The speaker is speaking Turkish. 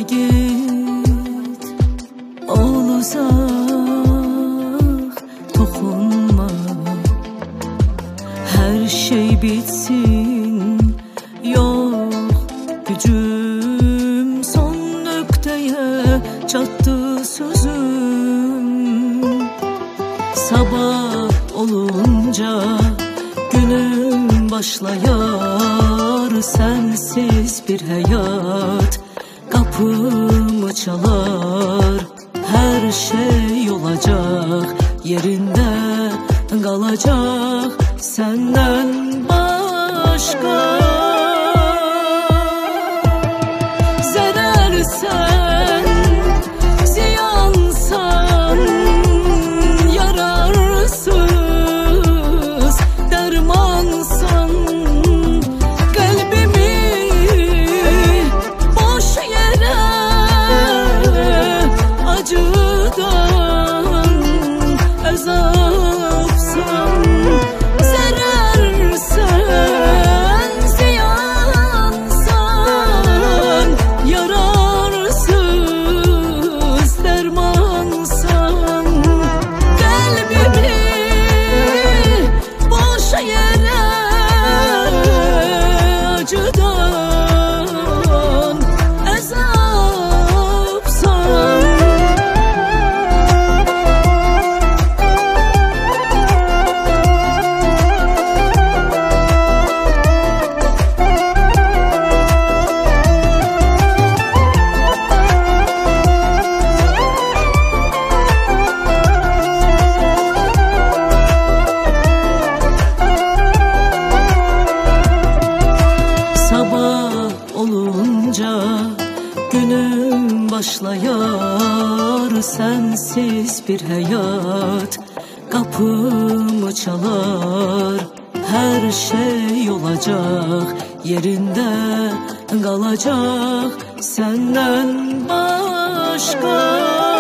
git, ol uzak, dokunma. Her şey bitsin, yok gücüm son nökteye çattı sözüm. Sabah olunca günüm başlayar, sensiz bir hayat kapımı çalar. Her şey olacak, yerinde kalacak, senden başka. Zerersen, ziyansan, yararsız dermansan, kalbimi boş yere acıdan azapsan. Zerersen, ziyansan, yararsız dermansan, kalbimi boş yere acıdan azapsan. Günüm başlayar, sensiz bir hayat kapımı çalar. Her şey olacak, yerinde kalacak, senden başka.